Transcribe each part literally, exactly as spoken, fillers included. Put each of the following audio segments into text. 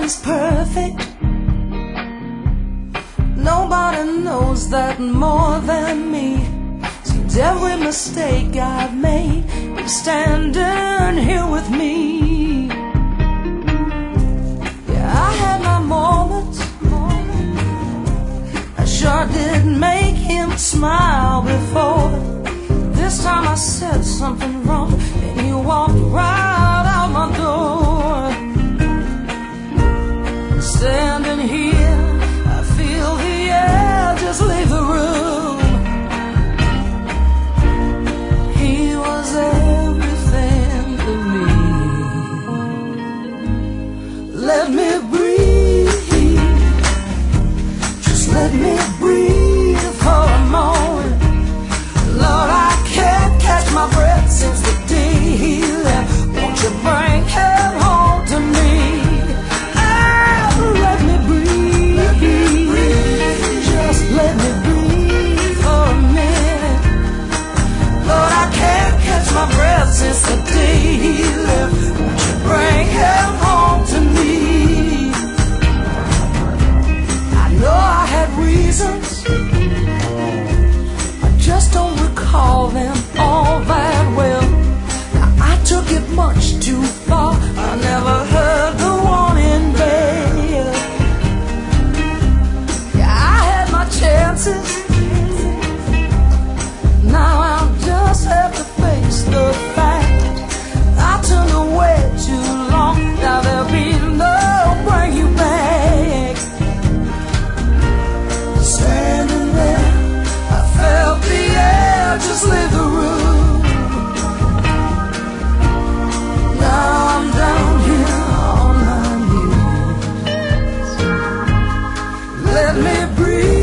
nobody's perfect. Nobody knows that more than me. Seems every mistake I've made is standing here with me. Yeah, I had my moments. I sure did make him smile before. This time I said something wrong and he walked right out my door. Standing here, I feel the air just leave the room. He was everything to me. Let me breathe, just let me breathe for a moment. Lord, I can't catch my breath since the day he left. Won't you bring him home to me? Let me breathe for a minute. Lord, I can't catch my breath since the day he left. Won't you bring him home to me? I know I had reasons, I just don't recall them all that well. Now I took it much too far. I never heard the warning bell. Chances. Now I'll just have to face the fact I turned away too long. Now there'll be no bring you back. Standing there, I felt the air just leave the room. Now I'm down here on my knees. Let me breathe.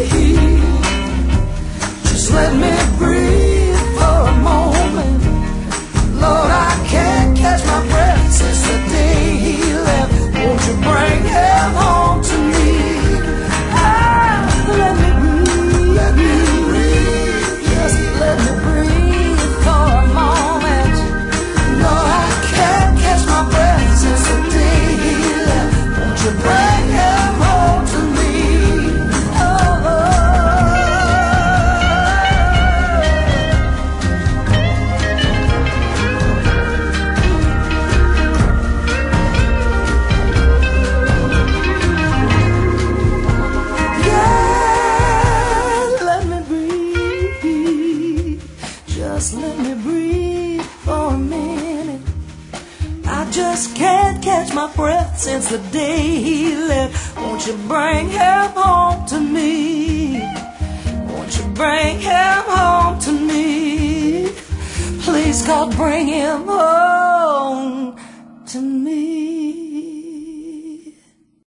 Let me breathe for a moment. Lord, I can't catch my breath since the day he left. Won't you bring him home to me? Ah, let me breathe, let me breathe. Just let me breathe for a moment. No, I can't catch my breath since the day he left. Won't you bring him home to me? Oh, oh. Just let me breathe for a minute. I just can't catch my breath since the day he left. Won't you bring him home to me? Won't you bring him home to me? Please, God, bring him home to me.